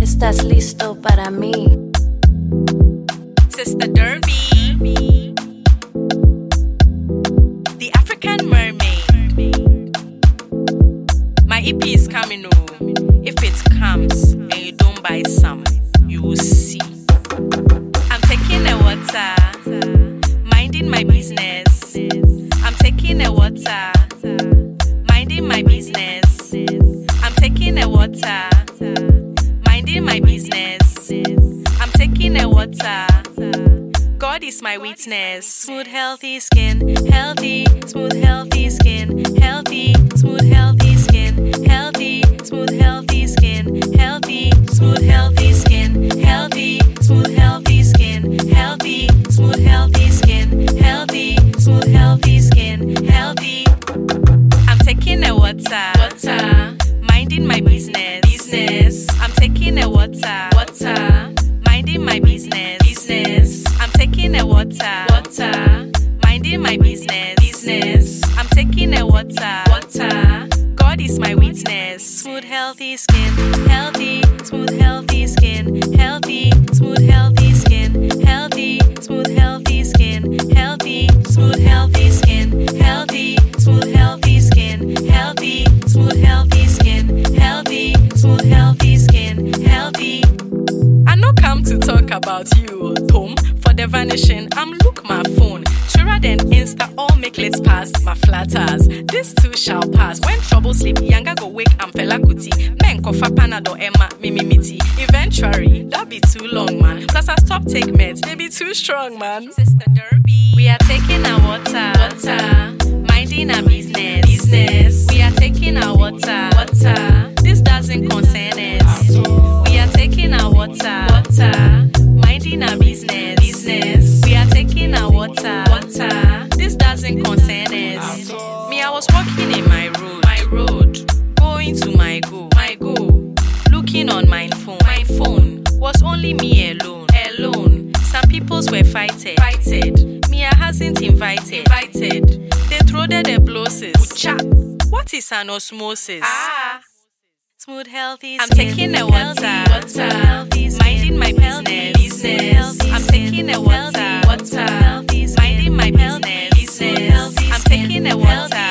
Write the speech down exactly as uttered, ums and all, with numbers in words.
¿Estás listo para mí? Sister Derby, the African mermaid. My E P is coming, oh. If it comes and you don't buy some, you will see. I'm taking a water, minding my business. I'm taking a water, minding my business. I'm taking a water, minding my business. I'm taking a water. God is my witness. Smooth, healthy skin, healthy, smooth, healthy skin, healthy, smooth, healthy skin, healthy, smooth, healthy skin, healthy, smooth, healthy skin, healthy, smooth, healthy skin, healthy, smooth, healthy skin, healthy, smooth, healthy skin, healthy. I'm taking a water, water, minding my business, business. I'm taking a water, water, minding my business, business. I'm taking a water, water, minding my business, business. I'm taking a water, water. God is my witness. Smooth, healthy skin, healthy, smooth, healthy skin, healthy, smooth, healthy skin, healthy, smooth, healthy skin, healthy, smooth, healthy skin, healthy, smooth, healthy skin, healthy, smooth, healthy skin, healthy, smooth, healthy skin, healthy. I no come to talk about you, Tom. For the vanishing, I'm look my phone. Twitter then Insta, all make let's pass my flatters. This too shall pass. When trouble sleep, younger go wake, I'm fella kuti. Men kofa panado Emma, mimi miti. Eventually, that be too long, man. Plus I stop take meds, they be too strong, man. Sister Derby, we are taking our water, water, minding our business, business. We are taking our water, water. This doesn't concern us. We are taking our water, water, minding our business, business. We are taking our water, water. This doesn't concern us. Me, I was walking in my road, my road, going to my goal, my goal. Looking on my phone, my phone was only me alone, alone. Some peoples were fighted, fighted. Me, I hasn't invited, invited. They throw the blosses. Ucha. What is an osmosis? Ah. Smooth, healthy skin. I'm taking a water, water, minding my business, business. I'm taking a water, water, minding my business, business. I'm taking a water.